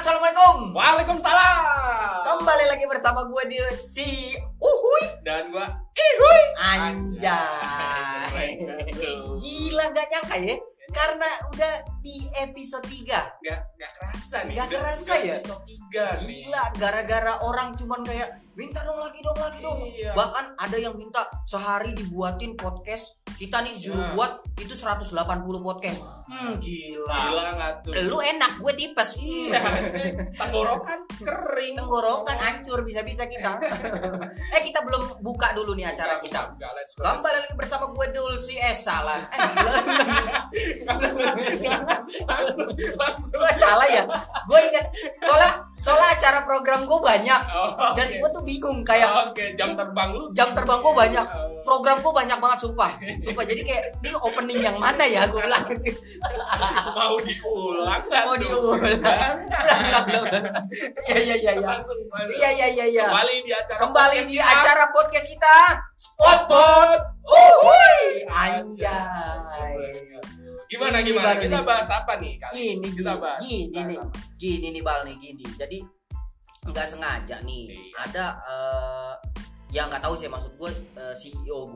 Assalamualaikum. Waalaikumsalam. Kembali lagi bersama gue di si Uhuy Dan gua Ihuy. Anjay. Gila gak nyangka ya. Karena udah di episode 3. Gak kerasa nih. Gak kerasa ya. Episode 3 nih. Gila, gara-gara orang cuman kayak minta dong lagi dong. Iya. Bahkan ada yang minta sehari dibuatin podcast. Kita nih disuruh buat itu 180 podcast. Gila. Gila gak tuh? Lu enak, gue tipes. Iya. Tenggorokan kering. Tenggorokan hancur bisa-bisa kita. Kita belum buka dulu nih acara kita. Kembali lagi bersama gue Dulci salah. Gue salah ya. Gue ingat soalnya acara program gue banyak dan gue tuh bingung kayak. Oke, jam terbang lu. Jam terbang gue banyak. Program gue banyak banget sumpah. Jadi kayak ini opening yang mana ya gue bilang. Mau diulang nggak? Mau tuh? diulang. Iya. Iya. Kembali di acara podcast kita Spotpot. Uhuy. Anjay. Gimana? Baru Kita nih. bahas apa nih kali? Gini nih Bal nih gini. Jadi nggak sengaja nih ada yang nggak tahu sih maksud gue CEO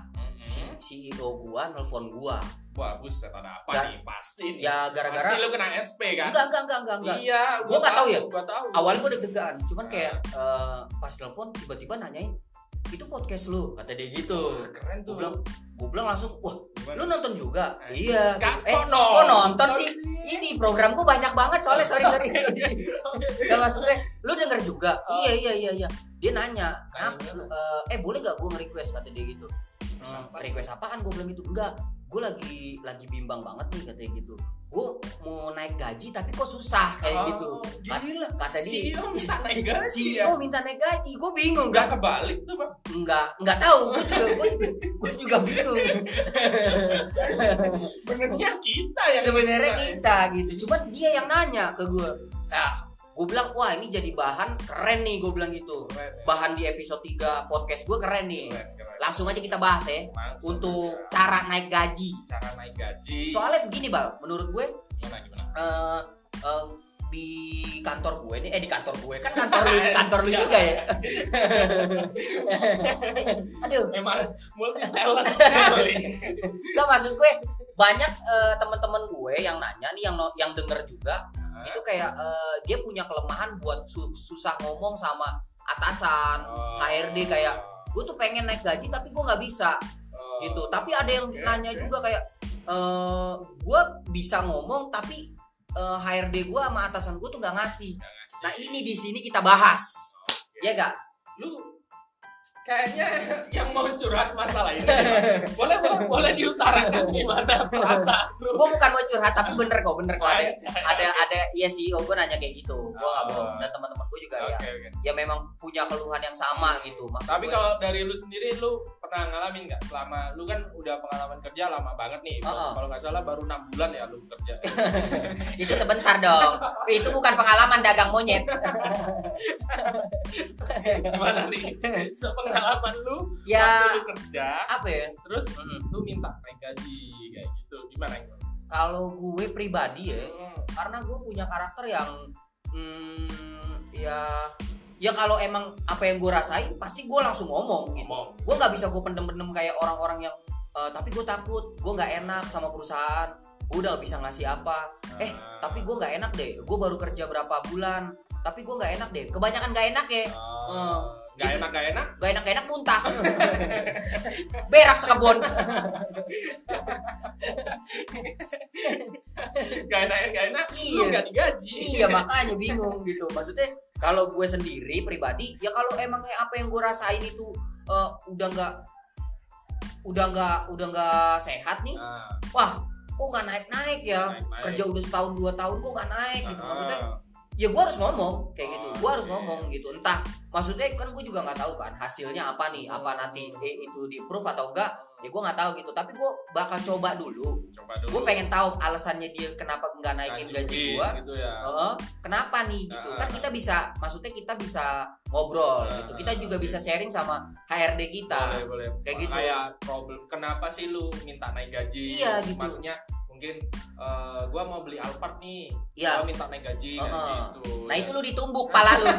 gua nelfon gua. Wah, buset, ada apa nih? Pasti nih. Ya gara-gara pasti lu kena SP kan? enggak. Iya, Gua nggak tahu ya. Gua tahu. Awalnya gua deg-degan, cuman kayak pas telepon tiba-tiba nanyain itu podcast lu, kata dia gitu. Keren tuh. Gua bilang langsung, wah, Gimana? lu nonton juga? Iya. Kok Kok nonton sih? sih? Ini program gua banyak banget soalnya, sorry. Gak maksudnya, lu denger juga? Iya. Dia nanya, boleh gak gua nge-request, kata dia gitu. Request apaan? Gua bilang gitu. Enggak, gua lagi bimbang banget nih, katanya gitu. Gua mau naik gaji tapi kok susah kayak gitu. Gila. Kata dia. CEO minta naik gaji. CEO minta naik gaji. Gua bingung. Enggak kebalik tuh, Bang. Enggak tahu. Gua juga bingung. Benernya kita yang Sebenarnya minta. kita gitu. Cuman dia yang nanya ke gua. Nah, gua bilang, wah ini jadi bahan keren nih, gua bilang gitu. Keren, ya. Bahan di episode 3 podcast gua keren nih. Keren. Langsung aja kita bahas ya. Langsung Untuk aja. cara naik gaji. Cara naik gaji. Soalnya begini Bal, menurut gue Gimana? di kantor gue nih, di kantor gue kan kantor lu juga ya. Aduh, Memang multi talent sekali. nggak maksud gue banyak teman-teman gue yang nanya nih, yang denger juga itu kayak dia punya kelemahan buat susah ngomong sama atasan, HRD kayak gue tuh pengen naik gaji tapi gue nggak bisa gitu. Tapi ada yang nanya juga kayak gue bisa ngomong tapi HRD gue sama atasan gue tuh nggak ngasih. Nah ini di sini kita bahas, ya gak? Lu kayaknya yang mau curhat masalah ini. Boleh diutarakan gimana perasaan lu? Gue bukan mau curhat tapi bener kok ada ya CEO gue nanya kayak gitu. Gue nggak bohong, dan teman-teman gue juga ya memang punya keluhan yang sama gitu. Maksud Tapi gue, kalau dari lu sendiri, lu pernah ngalamin nggak selama lu kan udah pengalaman kerja lama banget nih? Kalau nggak salah baru 6 bulan ya lu kerja. itu sebentar dong, itu bukan pengalaman dagang monyet. Gimana nih? Pengalaman lu Ya, waktu lu kerja, apa ya? terus lu minta naik gaji kayak gitu, gimana? Kalau gue pribadi ya, karena gue punya karakter yang ya kalau emang apa yang gue rasain pasti gue langsung ngomong gitu. Gue nggak bisa gue pendem-pendem kayak orang-orang yang tapi gue takut, gue nggak enak sama perusahaan, gue udah gak bisa ngasih apa. Tapi gue nggak enak deh, gue baru kerja berapa bulan tapi gue nggak enak deh, kebanyakan nggak enak ya. Gak enak muntah. Berak sekebun. Gak enak, lu Iya. gak digaji. Iya makanya bingung gitu. Maksudnya kalau gue sendiri pribadi ya kalau emang apa yang gue rasain itu udah nggak sehat nih. Wah, kok nggak naik ya? Naik. Kerja udah setahun 2 tahun kok nggak naik gitu. Maksudnya ya gue harus ngomong kayak gitu. Gue harus ngomong gitu. Entah maksudnya kan gue juga nggak tahu kan hasilnya apa nih, apa nanti itu di proof atau enggak, ya gue nggak tahu gitu. Tapi gue bakal coba dulu. Gue pengen tahu alasannya dia kenapa nggak naikin gaji gue gitu ya. kenapa nih gitu. Kan kita bisa, maksudnya kita bisa ngobrol gitu, kita juga bisa sharing sama HRD kita. Boleh. Kayak gitu. Kayak problem kenapa sih lu minta naik gaji? Iya, gitu. Maksudnya mungkin gua mau beli Alphard nih, Iya. gua minta naik gaji kan gitu. Nah itu lu ditumbuk pala lu.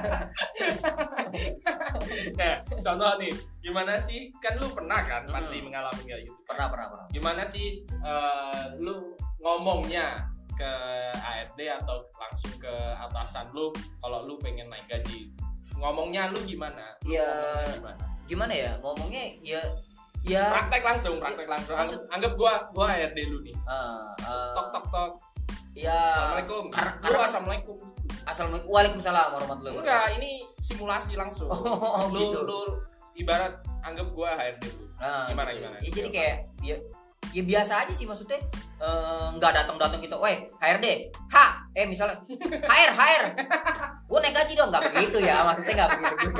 Nah, contoh nih, gimana sih, kan lu pernah kan pasti mengalami kayak gitu. Pernah. Gimana sih lu ngomongnya ke ARD atau langsung ke atasan lu kalau lu pengen naik gaji? Ngomongnya lu gimana? Gimana ya ngomongnya ya praktek langsung. Anggap gua ARD lu nih. Tok. Ya. Assalamualaikum. Lu assalamualaikum. Assalamualaikum. Waalaikumsalam warahmatullahi wabarakatuh. Enggak, ini simulasi langsung. Gitu. Lu ibarat anggap gua HRD lu. Gimana? Ya, jadi kayak ya biasa aja sih maksudnya, nggak datang kita, weh HRD, misalnya HR, gue naik gaji dong, nggak begitu ya, maksudnya nggak begitu juga.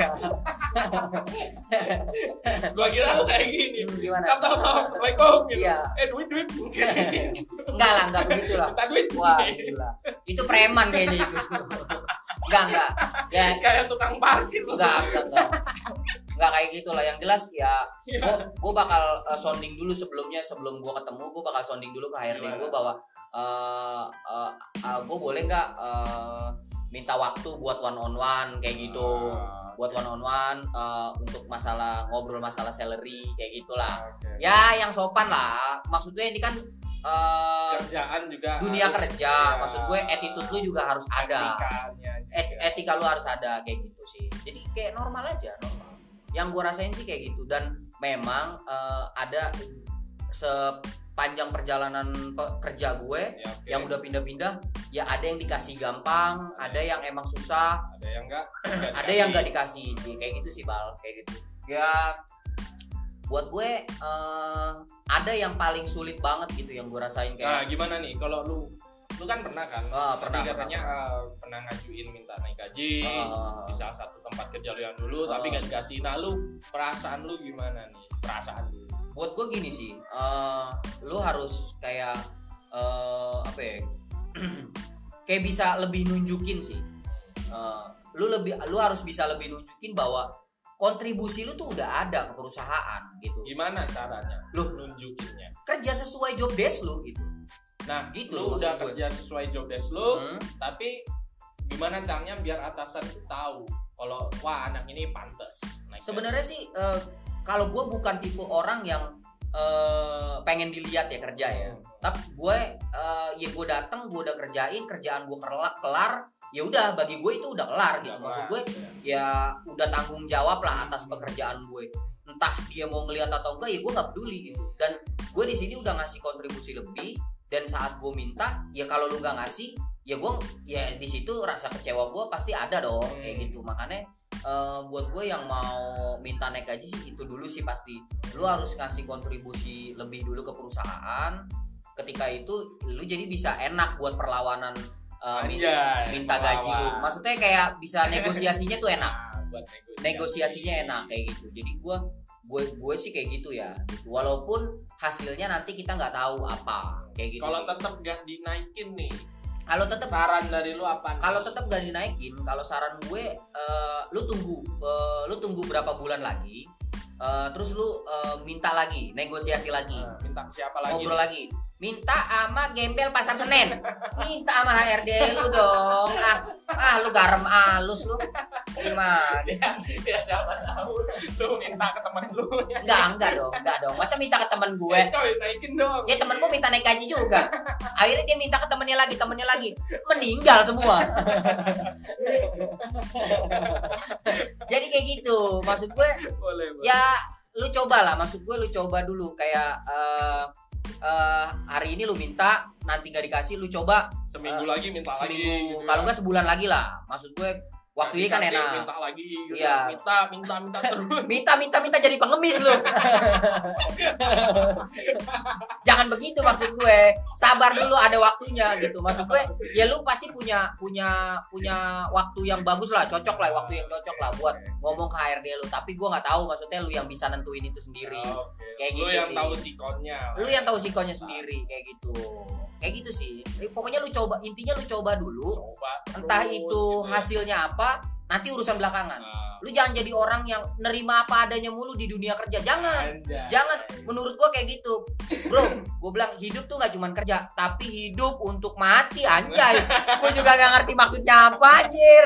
Gua kira lu kayak gini. Gimana? Assalamualaikum gitu. Iya. Duit. Enggak lah, nggak begitu lah. Minta duit. Wah, gila. Itu preman kayaknya itu. Enggak. Ya, kayak tukang parkir lu. Enggak kayak gitulah. Yang jelas ya gue bakal sounding dulu sebelum gue ketemu, gue bakal sounding dulu ke HRD gue bahwa gue boleh nggak minta waktu buat one on one kayak gitu, buat one on one untuk ngobrol masalah salary kayak gitulah. Ya yang sopan lah, maksudnya ini kan kerjaan juga dunia harus, kerja, maksud gue attitude lu juga harus ada, etika lu harus ada kayak gitu sih. Jadi kayak normal aja, yang gue rasain sih kayak gitu. Dan memang ada sepanjang perjalanan kerja gue yang udah pindah-pindah, ya ada yang dikasih gampang, ada yang emang susah, ada yang enggak ada yang nggak dikasih, kayak gitu sih Bal, kayak gitu ya. Buat gue ada yang paling sulit banget gitu yang gue rasain kayak. Nah gimana nih kalau lu kan pernah kan? Pernah. Katanya pernah ngajuin minta naik gaji di salah satu tempat kerja lu yang dulu, tapi nggak dikasih. Nah lu perasaan lu gimana nih? Perasaan lu? Buat gue gini sih, lu harus kayak apa ya? Kayak bisa lebih nunjukin sih. Lu harus bisa lebih nunjukin bahwa kontribusi lu tuh udah ada ke perusahaan gitu. Gimana caranya lu nunjukinnya? Kerja sesuai job desk lu gitu. Nah gitu lu udah kerja sesuai job desk lu, tapi gimana caranya biar atasan tuh tahu kalau wah anak ini pantas. Sebenarnya sih kalau gue bukan tipe orang yang pengen dilihat ya kerja ya. Tapi gue ya gue datang, gue udah kerjaan gue kelar, ya udah bagi gue itu udah kelar gitu. Maksud gue ya udah tanggung jawab lah atas pekerjaan gue. Entah dia mau ngelihat atau enggak ya gue nggak peduli gitu. Dan gue di sini udah ngasih kontribusi lebih, dan saat gue minta ya kalau lu nggak ngasih ya gue ya di situ rasa kecewa gue pasti ada dong kayak gitu. Makanya buat gue yang mau minta naik gaji sih itu dulu sih pasti lu harus ngasih kontribusi lebih dulu ke perusahaan. Ketika itu lu jadi bisa enak buat perlawanan minta gaji lu. Maksudnya kayak bisa negosiasinya tuh enak. Buat negosiasinya enak kayak gitu. Jadi gue sih kayak gitu ya gitu. Walaupun hasilnya nanti kita nggak tahu apa kayak gitu. Kalau tetap gak dinaikin nih, kalau tetap saran dari lu apa? Kalau tetap gak dinaikin, kalau saran gue lu tunggu berapa bulan lagi, terus lu minta lagi, negosiasi lagi. Minta siapa lagi? Ngobrol lagi. Minta sama Gembel Pasar Senen. Minta sama HRD lu dong. Lu garam alus lu. Gimana sih? Ya siapa tahu lu minta ke teman lu. Enggak dong. Masa minta ke teman gue? Coy, naikin dong. Ya temen gue minta naik gaji juga. Akhirnya dia minta ke temennya lagi. Meninggal semua. Jadi kayak gitu. Maksud gue boleh. Ya lu cobalah. Maksud gue lu coba dulu kayak hari ini lu minta, nanti gak dikasih, lu coba seminggu lagi minta lagi gitu. Kalau enggak sebulan lagi lah. Maksud gue waktunya kan enak. Minta lagi gitu. Iya. Minta terus. Minta jadi pengemis lu. Jangan begitu maksud gue. Sabar dulu, ada waktunya gitu. Maksud gue ya lu pasti punya waktu yang bagus lah, waktu yang cocok lah buat ngomong ke HRD lu. Tapi gue nggak tahu maksudnya lu yang bisa nentuin itu sendiri. Kayak lu gitu yang sih. Tahu sikonnya. Lu yang tahu sikonnya sendiri kayak gitu. Kayak gitu sih. Pokoknya lu coba, intinya lu coba dulu. Entah itu gitu hasilnya apa, apa, nanti urusan belakangan. Lu jangan jadi orang yang nerima apa adanya mulu di dunia kerja. Jangan. Menurut gua kayak gitu. Bro, gua bilang hidup tuh gak cuman kerja, tapi hidup untuk mati, anjay. Gua juga gak ngerti maksudnya apa, anjir.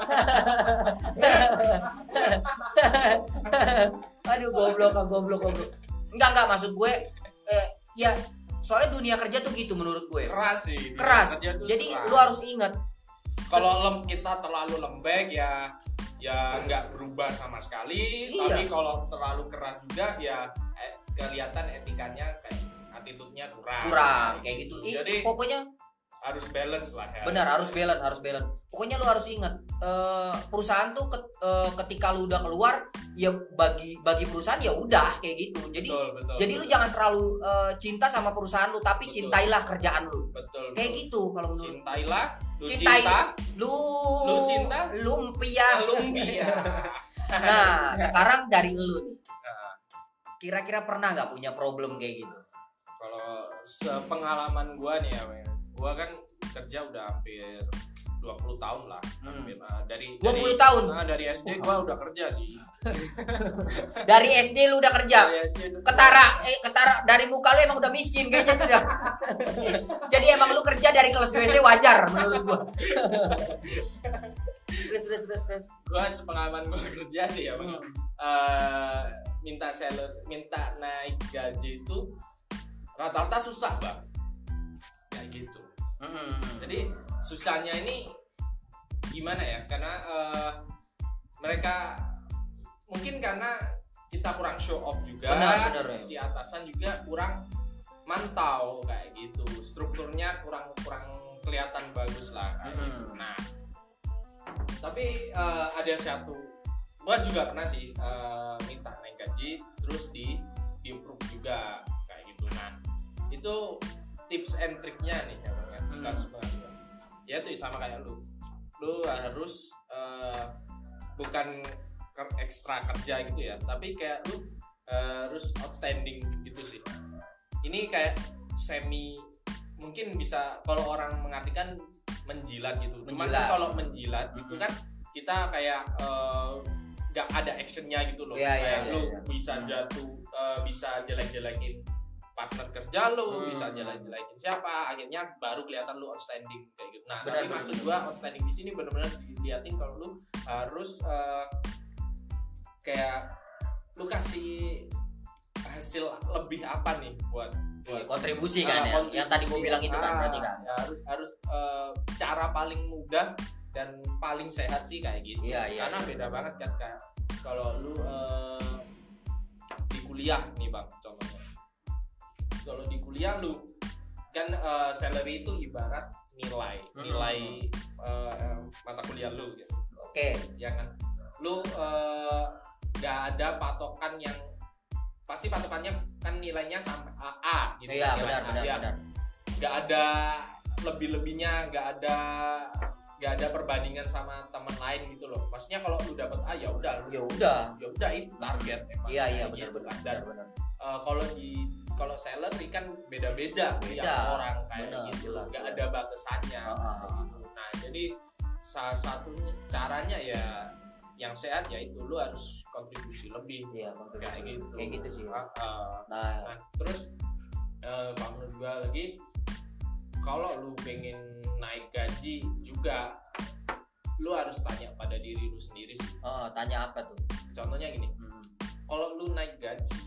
Aduh, goblok. Enggak maksud gue ya soalnya dunia kerja tuh gitu menurut gue. Keras. Jadi keras. Lu harus ingat kalau kita terlalu lembek ya nggak berubah sama sekali. Iya. Tapi kalau terlalu keras juga ya kelihatan etikanya kayak attitude-nya kurang kayak gitu. Jadi pokoknya harus balance lah ya. Benar, harus balance. Pokoknya lu harus ingat perusahaan tuh ketika lu udah keluar ya bagi perusahaan ya udah kayak gitu. Jadi jadi lu jangan terlalu cinta sama perusahaan lu, tapi cintailah kerjaan lu. Kayak gitu kalau menurut. Cintailah, lu cinta, lumpia. Nah, sekarang dari lu nih. Kira-kira pernah nggak punya problem kayak gitu? Kalau sepengalaman gua nih ya, gua kan kerja udah hampir 20 tahun lah. Dari 20 tahun? Dari SD gua udah kerja sih. Dari SD lu udah kerja? Ketara dari muka lu emang udah miskin kayaknya udah. Jadi emang lu kerja dari kelas 2 SD wajar menurut gua. Terus. Gua sepengalaman gua kerja sih ya, Bang. Minta naik gaji itu rata-rata susah, Bang. Kayak gitu. Jadi susahnya ini gimana ya? Karena mereka mungkin karena kita kurang show off juga. Benar. Si atasan juga kurang mantau kayak gitu. Strukturnya kurang kelihatan bagus lah kayak gitu. Nah, tapi ada satu, gua juga pernah sih minta naik gaji terus di improve juga kayak gitu. Nah, itu tips and triknya nih ya, ya itu sama kayak lu harus bukan ekstra kerja gitu ya, tapi kayak lu harus outstanding gitu sih. Ini kayak semi, mungkin bisa kalau orang mengartikan menjilat gitu. Cuman kan kalau menjilat gitu kan kita kayak gak ada actionnya gitu loh. Kayak lu bisa jatuh, bisa jelek-jelekin partner kerja lu, bisa jelek-jelekin siapa, akhirnya baru kelihatan lu outstanding kayak gitu. Nah, tapi maksud gua outstanding di sini benar-benar dilihatin kalau lu harus kayak lu kasih hasil lebih apa nih buat kontribusi kan ya. Yang tadi gua bilang itu kan berarti kan. Ya, harus cara paling mudah dan paling sehat sih kayak gitu. Karena beda banget kan kayak kalau lu di kuliah nih Bang, contohnya. Kalau di kuliah lu kan salary itu ibarat nilai mata kuliah lu gitu. Oke. Ya kan. Lu nggak ada patokan yang pasti patokannya kan nilainya sampai A gitu. Iya, benar. Nggak ada lebih-lebihnya, nggak ada perbandingan sama teman lain gitu loh. Maksudnya kalau lu dapat A ya udah itu target emang. Iya, benar. Kalau salary kan beda-beda tiap orang kayak gitu, nggak ada batasannya. Gitu. Nah, jadi salah satu caranya ya yang sehat ya itu lu harus kontribusi lebih. Iya, kontribusi kayak gitu sih. Nah, terus menurut gua lagi kalau lu pengen naik gaji juga lu harus tanya pada diri lu sendiri sih. Tanya apa tuh? Contohnya gini, kalau lu naik gaji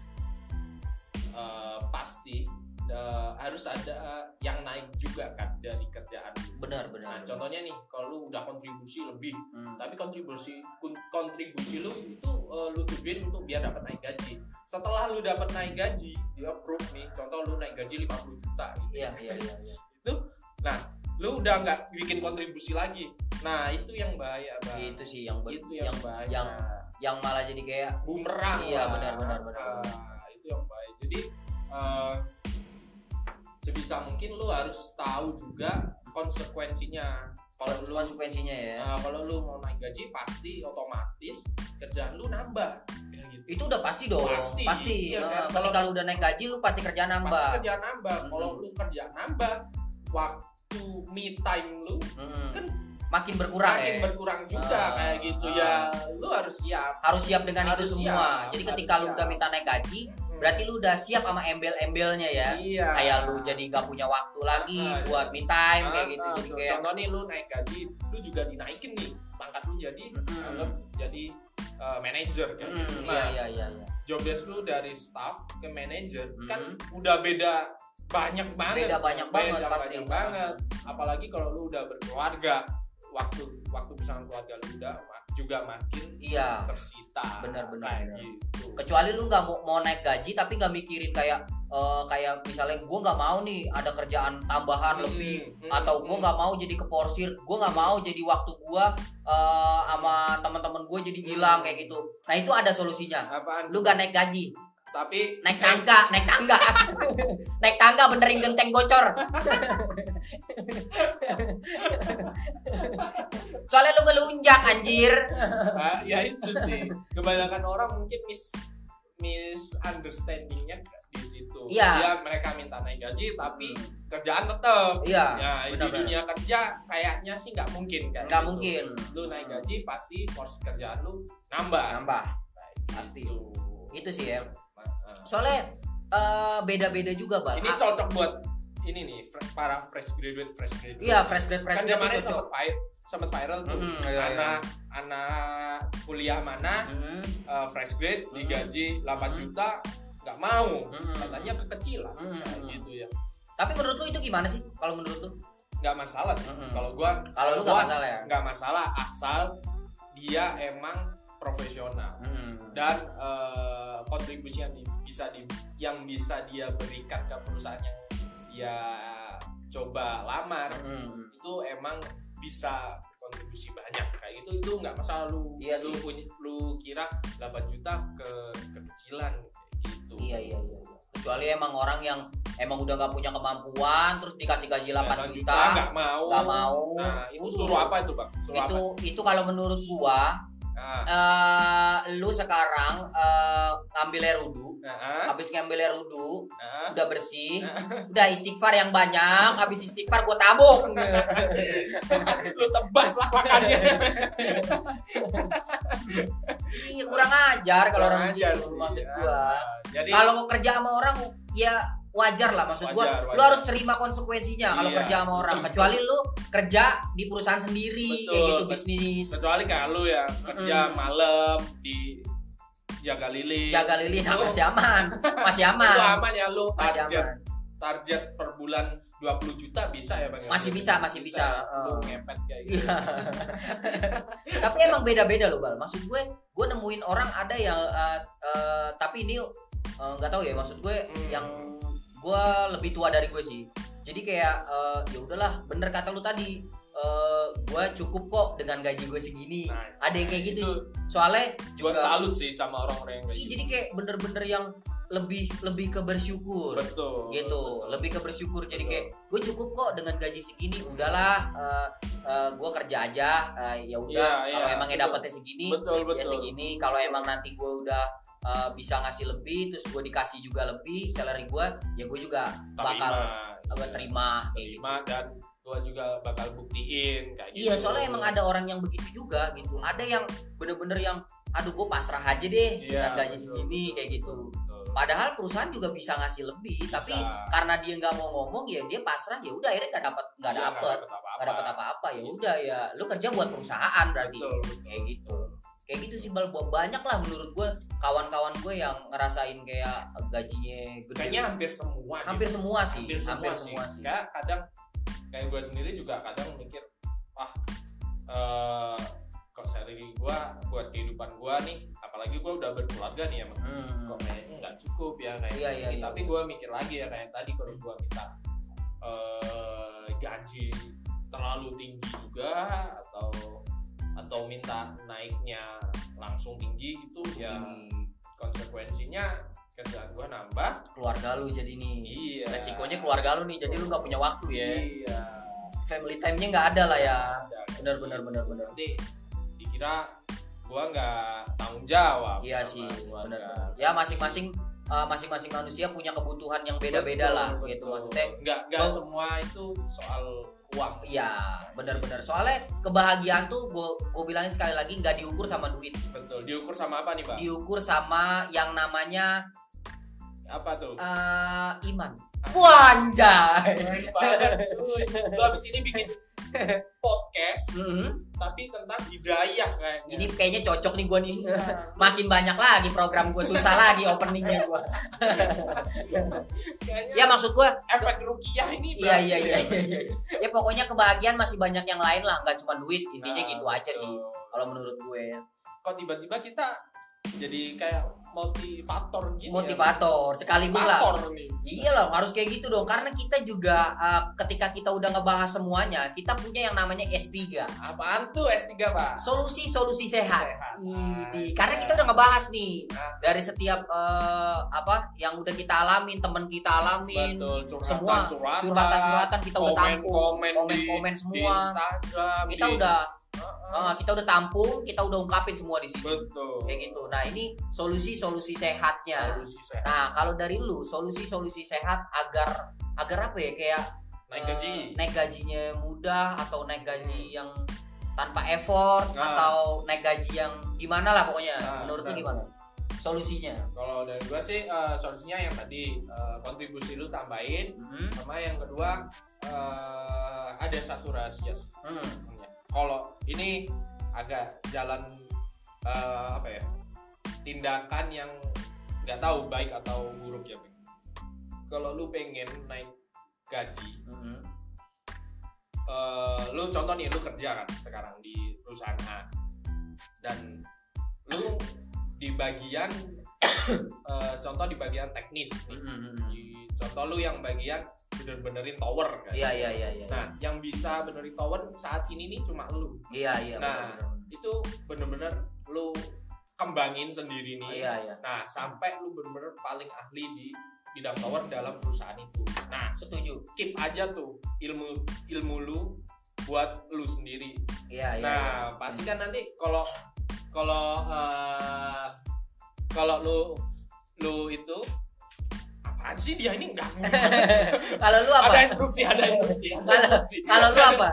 pasti harus ada yang naik juga kan dari kerjaan lu. Benar. Nah, contohnya nih kalau lu udah kontribusi lebih, tapi kontribusi lu itu lu tujuin untuk biar dapat naik gaji. Setelah lu dapat naik gaji, dia approve nih, contoh lu naik gaji 50 juta gitu. Iya. Itu nah, lu udah nggak bikin kontribusi lagi. Nah, itu yang bahaya, Bang. Itu sih yang bahaya. Yang malah jadi kayak bumerang. Iya, benar. Itu yang bahaya. Jadi sebisa mungkin lu harus tahu juga konsekuensinya. Konsekuensinya ya. Kalau lu mau naik gaji pasti otomatis kerjaan lu nambah. Ya gitu. Itu udah pasti dong. Pasti. Iya, kan? Kalau udah naik gaji lu pasti kerjaan nambah. Kalau lu kerjaan nambah, waktu me time lu kan makin berkurang berkurang juga kayak gitu ya. Lu harus siap dengan itu semua. Jadi ketika lu udah minta naik gaji, berarti lu udah siap sama embel-embelnya ya. Iya. Kayak lu jadi gak punya waktu lagi buat me time kayak gitu. Jadi kayak contoh nih, lu naik gaji, lu juga dinaikin nih pangkat lu jadi jadi manajer kan. Iya. Job desk lu dari staff ke manajer kan udah beda banyak banget. Beda banyak banget. Apalagi kalau lu udah berkeluarga, waktu bersama keluarga lu udah juga makin tersita. Benar-benar gitu. Kecuali lu nggak mau naik gaji tapi nggak mikirin kayak misalnya gue nggak mau nih ada kerjaan tambahan lebih, atau gue nggak mau jadi keporsir, gue nggak mau jadi waktu gue sama teman-teman gue jadi hilang kayak gitu. Nah itu ada solusinya. Apaan? Lu nggak naik gaji tapi naik tangga naik tangga benerin genteng bocor. Soalnya lu ngelunjak anjir. Ya itu sih kebanyakan orang mungkin misunderstandingnya di situ. Dia mereka minta naik gaji tapi kerjaan tetap. Ya di dunia kerja kayaknya sih nggak mungkin kan. Nggak mungkin. Lu naik gaji pasti porsi kerjaan lu nambah. Pasti. Itu sih ya. Soalnya beda-beda juga Bal. Ini cocok buat ini nih para fresh graduate. Iya, fresh grade. Kan kemarin sempat viral tuh. Anak kuliah mana fresh grade digaji 8 juta nggak mau. Katanya kekecilan gitu ya. Tapi menurut lu itu gimana sih? Kalau menurut lu? Nggak masalah sih. Kalau lu nggak masalah ya. Nggak masalah asal dia emang profesional dan kontribusi yang bisa dia berikan ke perusahaan yang dia coba lamar itu emang bisa kontribusi banyak kayak gitu. Itu nggak masalah. Lu kira 8 juta kekecilan gitu. Iya. Kecuali emang orang yang emang udah nggak punya kemampuan terus dikasih gaji 8 juta nggak mau. Nah itu suruh apa itu Bang? Itu kalau menurut gua lu sekarang ngambil air wudu, habis ngambil air wudu, udah bersih, udah istighfar yang banyak, habis istighfar gua tabuk. Lu tebas lah makannya. Iya kurang ajar kalau orang gitu maksud gua. Jadi kalau kerja sama orang ya wajar lah maksud gua. Lu harus terima konsekuensinya kalau kerja sama orang. Kecuali lu kerja di perusahaan sendiri kayak gitu bisnis. Kecuali kalau lu ya kerja malam di jaga lilin masih aman. Itu aman ya lu target per bulan 20 juta bisa ya Bang? Masih bisa. Lu ngepet kayak gitu. Tapi emang beda-beda loh Bal. Maksud gue nemuin orang ada yang tapi ini nggak tahu ya maksud gue yang gue lebih tua dari gue sih. Jadi kayak ya udahlah, bener kata lu tadi. Gue cukup kok dengan gaji gue segini. Ada yang kayak gitu. Soalnya gue salut sih sama orang-orang yang kayak gitu. Jadi kayak bener-bener yang lebih ke bersyukur. Betul. Gitu. Lebih ke bersyukur. Jadi kayak gue cukup kok dengan gaji segini. Udahlah, gue kerja aja. Ya udah. Kalau emangnya dapatnya segini, betul. Ya segini. Kalau emang nanti gue udah bisa ngasih lebih, terus gue dikasih juga lebih salary gue, ya gue juga bakal terima dan gue juga bakal buktiin kayak gitu. Iya, soalnya emang ada orang yang begitu juga gitu. Ada yang bener-bener yang aduh gue pasrah aja deh dengan gaji segini kayak gitu. Padahal perusahaan juga bisa ngasih lebih, tapi karena dia nggak mau ngomong ya dia pasrah, ya udah akhirnya nggak dapat apa-apa. Ya udah ya lu kerja buat perusahaan berarti. Kayak gitu sih banyak lah menurut gue kawan-kawan gue yang ngerasain kayak gajinya gede. Kayaknya hampir semua sih. Kayak kadang kayak gue sendiri juga kadang mikir kok salary gue buat kehidupan gue nih, apalagi gue udah berkeluarga nih emang kok kayaknya nggak cukup ya kayak tapi gue mikir lagi ya kayak tadi kalau gue minta gaji terlalu tinggi juga atau minta naiknya langsung tinggi gitu ya konsekuensinya kerjaan gua nambah, keluarga lu jadi nih. Iya. Resikonya keluarga lu nih, jadi lu nggak punya waktu ya. Iya. Family time-nya nggak ada lah ya. Benar. Nanti dikira gua nggak tanggung jawab. Iya sih, benar. Ya masing-masing masing-masing manusia punya kebutuhan yang beda-beda lah gitu maksudnya. Enggak semua itu soal uang. Iya, benar-benar. Soalnya kebahagiaan tuh gue bilangin sekali lagi nggak diukur sama duit. Betul. Diukur sama apa nih, Pak? Diukur sama yang namanya apa tuh? Iman. Wah, anjay. Lu habis ini bikin podcast tapi tentang hidayah kayaknya. Ini kayaknya cocok nih gue nih. Makin banyak lagi program gue, susah lagi openingnya gue. Ya maksud gue efek ruqyah ini. Iya. Ya pokoknya kebahagiaan masih banyak yang lain lah, nggak cuma duit. Intinya gitu aja sih kalau menurut gue ya. Kok tiba-tiba kita jadi kayak motivator gitu. Motivator sekaligus lah. Iya loh, harus kayak gitu dong. Karena kita juga ketika kita udah ngebahas semuanya, kita punya yang namanya S3. Apaan tuh S3, Pak? Solusi sehat. Ini karena kita udah ngebahas nih dari setiap apa yang udah kita alamin, teman kita alamin. Betul, semua curhatan kita udah tampung, komen semua. Di Instagram, kita udah tampung, kita udah ungkapin semua di sini. Betul. Kayak gitu. Nah, ini solusi sehatnya. Nah, kalau dari lu solusi sehat agar apa ya, kayak naik gajinya mudah atau naik gaji yang tanpa effort atau naik gaji yang gimana lah pokoknya. Menurut lu gimana solusinya? Kalau dari gua sih solusinya yang tadi kontribusi lu tambahin, sama yang kedua ada satu rahasia sih. Kalau ini agak jalan apa ya, tindakan yang nggak tahu baik atau buruk ya. Kalau lu pengen naik gaji, lu contoh nih, lu kerja kan sekarang di perusahaan A dan lu di bagian contoh di bagian teknis nih. Contoh lu yang bagian benerin tower kan. Iya. Nah, yang bisa benerin tower saat ini nih cuma lu. Iya. Nah, itu bener-bener lu kembangin sendiri nih. Iya. Nah, sampai lu bener-bener paling ahli di bidang tower dalam perusahaan itu. Nah, setuju. Keep aja tuh ilmu lu buat lu sendiri. Iya. Nah, pasti kan nanti kalau lu itu apaan sih dia ini enggak. Kalau lu apa? Ada interupsi. Kalau lu apa?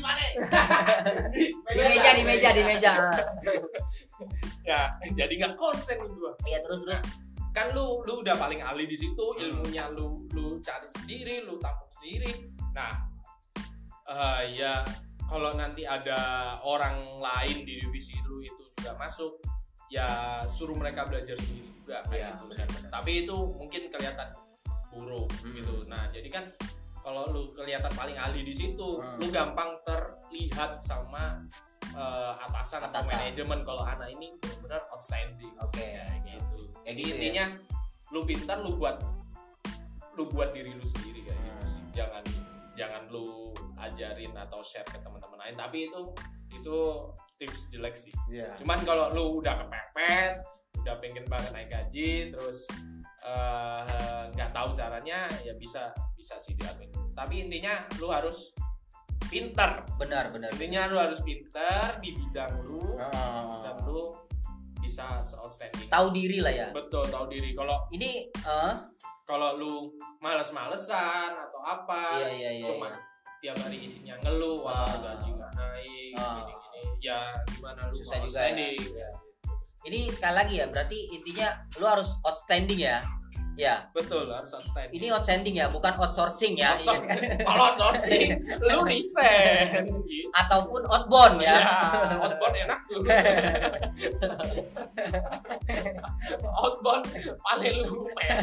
Di meja. Ya, jadi enggak konsen gua. Iya, terus. Kan lu udah paling ahli di situ, ilmunya lu cari sendiri, lu tampung sendiri. Nah, ya kalau nanti ada orang lain di divisi lu itu juga masuk, ya suruh mereka belajar sendiri juga kayak gitu kan. Tapi itu mungkin kelihatan buruk gitu. Nah, jadi kan kalau lu kelihatan paling ahli di situ, lu gampang terlihat sama atasan atau manajemen kalau anak ini benar-benar outstanding. Kayak gitu. Jadi intinya lu pintar, lu buat diri lu sendiri kayak gitu sih. Jangan lu ajarin atau share ke teman-teman lain, tapi itu tips jelek sih. Cuman kalau lu udah kepepet, udah pengen banget naik gaji, terus nggak tahu caranya, ya bisa sih diatur. Tapi intinya lu harus pintar. Benar. Intinya lu harus pintar di bidang lu, dan lu bisa outstanding. Tahu diri lah ya. Betul, tahu diri. Kalau ini kalau lu males-malesan atau apa, cuma tiap hari isinya ngeluh, gaji nggak naik, gini-gini, ya gimana lu susah juga ya. Ini sekali lagi ya, berarti intinya lu harus outstanding ya. Ya. Betul, harus outstanding. Ini outstanding ya, bukan outsourcing ya. Kalau outsourcing, lu resign. Ataupun outbound ya. Outbound enak tuh. Outbound paling lu.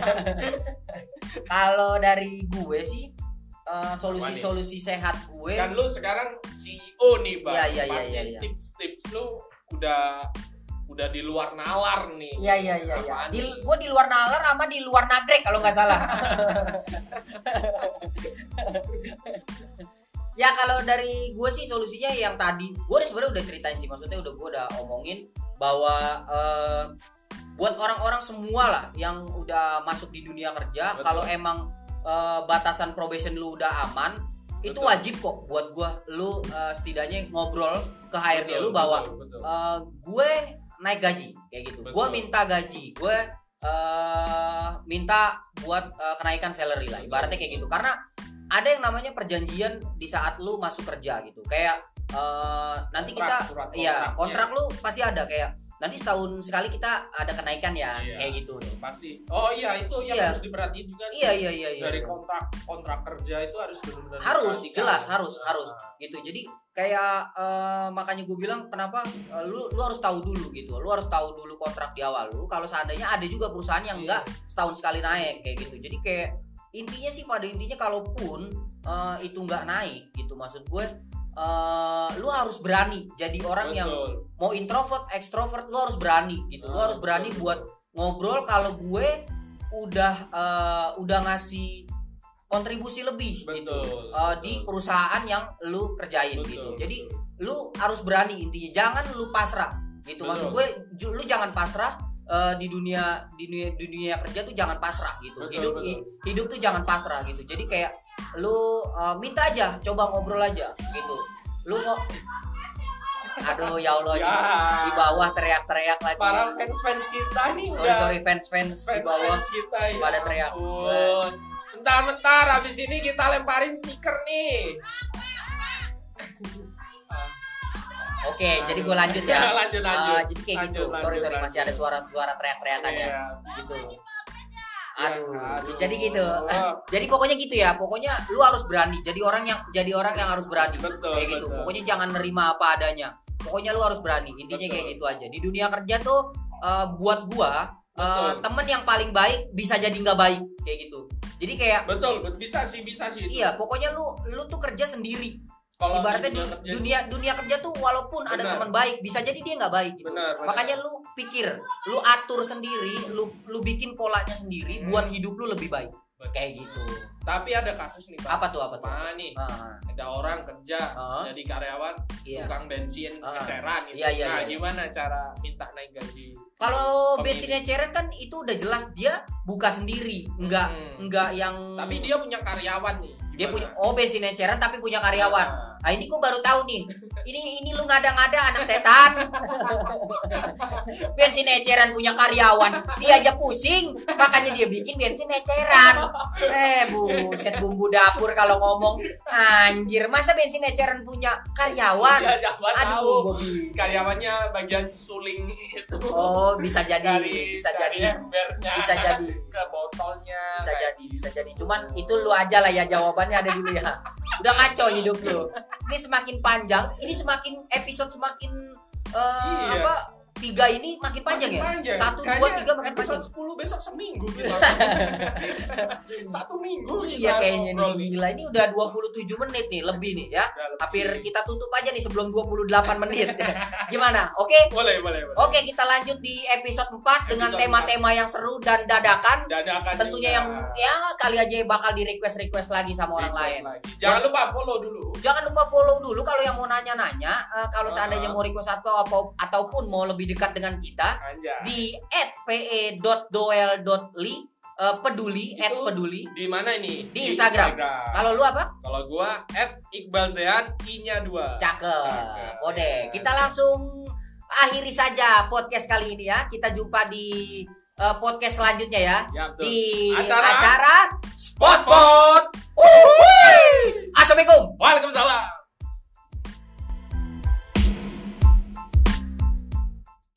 Kalau dari gue sih, solusi sehat gue. Kan lu sekarang CEO nih, Bang. Iya. Pasti tips-tips lu udah di luar nalar nih. Iya. Gue di luar nalar sama di luar nagrek kalau nggak salah. Ya kalau dari gue sih solusinya yang tadi gue sebenarnya udah ceritain sih, maksudnya gue udah omongin bahwa buat orang-orang semua lah yang udah masuk di dunia kerja, kalau emang batasan probation lu udah aman, itu wajib kok buat lu setidaknya ngobrol ke HRD lu bahwa gue naik gaji kayak gitu. Gue minta gaji, gue minta buat kenaikan salary lah, ibaratnya kayak gitu. Karena ada yang namanya perjanjian di saat lu masuk kerja gitu. Kayak nanti kontrak lu pasti ada kayak nanti setahun sekali kita ada kenaikan ya, kayak gitu pasti. Oh iya, itu yang harus diperhatiin juga sih. Iya. Dari kontrak kerja itu harus benar-benar harus jelas, harus gitu. Jadi kayak makanya gue bilang kenapa lu harus tahu dulu gitu. Lu harus tahu dulu kontrak di awal lu. Kalau seandainya ada juga perusahaan yang enggak setahun sekali naik kayak gitu. Jadi kayak intinya sih, pada intinya kalaupun itu nggak naik gitu, maksud gue lu harus berani jadi orang yang mau introvert, extrovert, lu harus berani gitu. Lu harus berani buat ngobrol kalau gue udah ngasih kontribusi lebih gitu di perusahaan yang lu kerjain gitu. Jadi lu harus berani intinya, jangan lu pasrah gitu. Maksud gue lu jangan pasrah. Di dunia kerja tuh jangan pasrah gitu. Hidup tuh jangan pasrah gitu. Jadi kayak lu minta aja, coba ngobrol aja gitu. Lu mau aduh ya Allah, di bawah teriak-teriak lagi. Para fans kita nih sorry fans di bawah kita ya. Pada teriak. Bentar habis ini kita lemparin stiker nih. Oke, jadi gue lanjut ya. Lanjut. Jadi kayak gitu. Sorry masih ada suara teriak-teriakannya gitu. Aduh. Jadi gitu. Jadi pokoknya gitu ya. Pokoknya lu harus berani. Jadi orang yang harus berani. Kayak gitu. Pokoknya jangan nerima apa adanya. Pokoknya lu harus berani. Intinya kayak gitu aja. Di dunia kerja tuh buat gua temen yang paling baik bisa jadi nggak baik kayak gitu. Jadi kayak bisa sih. Iya, pokoknya lu tuh kerja sendiri. Kalo ibaratnya dunia kerja tuh walaupun ada teman baik bisa jadi dia nggak baik gitu. Bener. Makanya lu pikir, lu atur sendiri, lu bikin polanya sendiri buat hidup lu lebih baik. Kayak gitu. Tapi ada kasus nih Pak. Apa tuh? Nih. Ada orang kerja jadi karyawan tukang bensin eceran gitu. Iya. Gimana cara minta naik gaji? Kalau bensin eceran kan itu udah jelas dia buka sendiri, enggak yang. Tapi dia punya karyawan nih. Gimana? Dia punya bensin eceran tapi punya karyawan. Nah ini gua baru tahu nih. Ini lu ngada-ngada anak setan. Bensin eceran punya karyawan, dia aja pusing, makanya dia bikin bensin eceran. Buset, bumbu dapur kalau ngomong. Anjir, masa bensin eceran punya karyawan? Aduh, karyawannya bagian suling itu. Oh, bisa jadi. Bisa jadi ke botolnya. Bisa jadi. Cuman itu lu aja lah ya, jawabannya ada dulu ya. Udah ngaco hidup lu. Ini semakin panjang, ini semakin episode semakin 3 ini makin panjang ya? 1, 2, 3 makin panjang. 10 besok seminggu gitu. 1 minggu. Iya kayaknya nih, gila. Ini udah 27 menit nih, lebih nih ya. Hampir kita tutup aja nih sebelum 28 menit. Gimana? Oke? Boleh. Oke, kita lanjut di episode 4 dengan tema-tema yang seru dan dadakan. Tentunya yang kali aja bakal di-request lagi sama orang lain. Jangan lupa follow dulu. Kalau yang mau nanya-nanya, kalau seandainya mau request ataupun mau lebih dekat dengan kita di @pe.doel.li peduli @peduli. Di mana ini? Di Instagram. Kalau lu apa? Kalau gua @iqbalzean i-nya 2. Cakep. Ode. Kita langsung akhiri saja podcast kali ini ya. Kita jumpa di podcast selanjutnya ya. Di acara Spotpot.